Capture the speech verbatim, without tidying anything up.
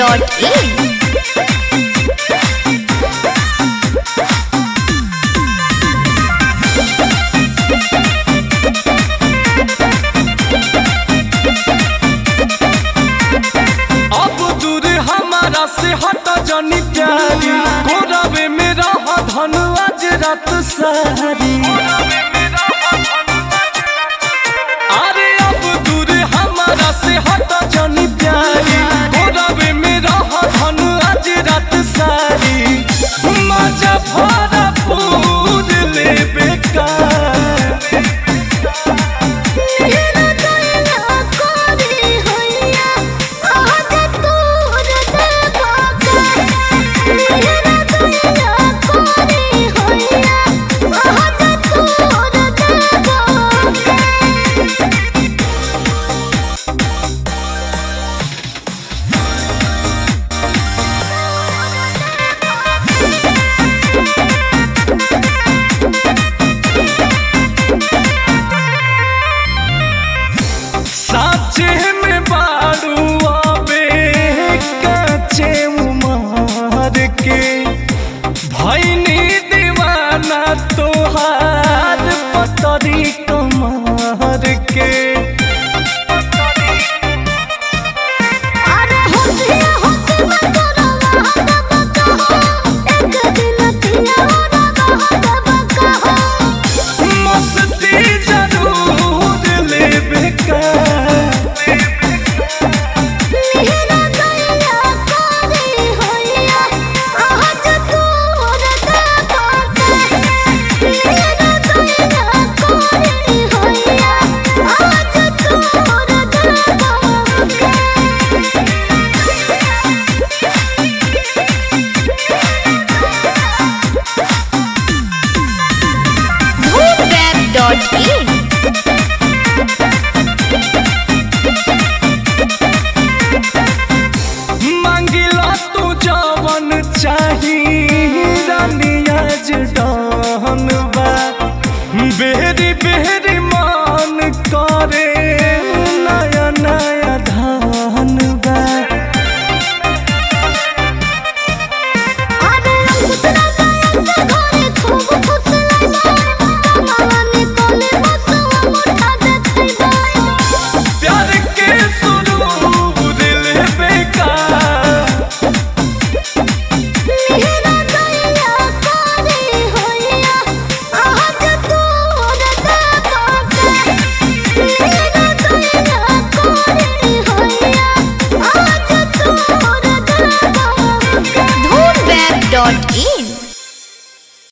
Dot in. से हट जानी प्यारी गोरावे में रहा धन आज रात सारी। अरे अब दूर हमारा से हट जानी प्यारी गोरावे में रहा धन आज रात सारी। मजा भरा पूर ले बेकार में बारू आबे कच्चे उमर के भैनी दीवाना तोहार पतरी कमर के। मस्ती जरूर ले बेकार डॉट इन। मांगिला तू जवन चाही रानी आज डान बा बेरी बेरी मान करे नया नया धान बा। डॉट इन।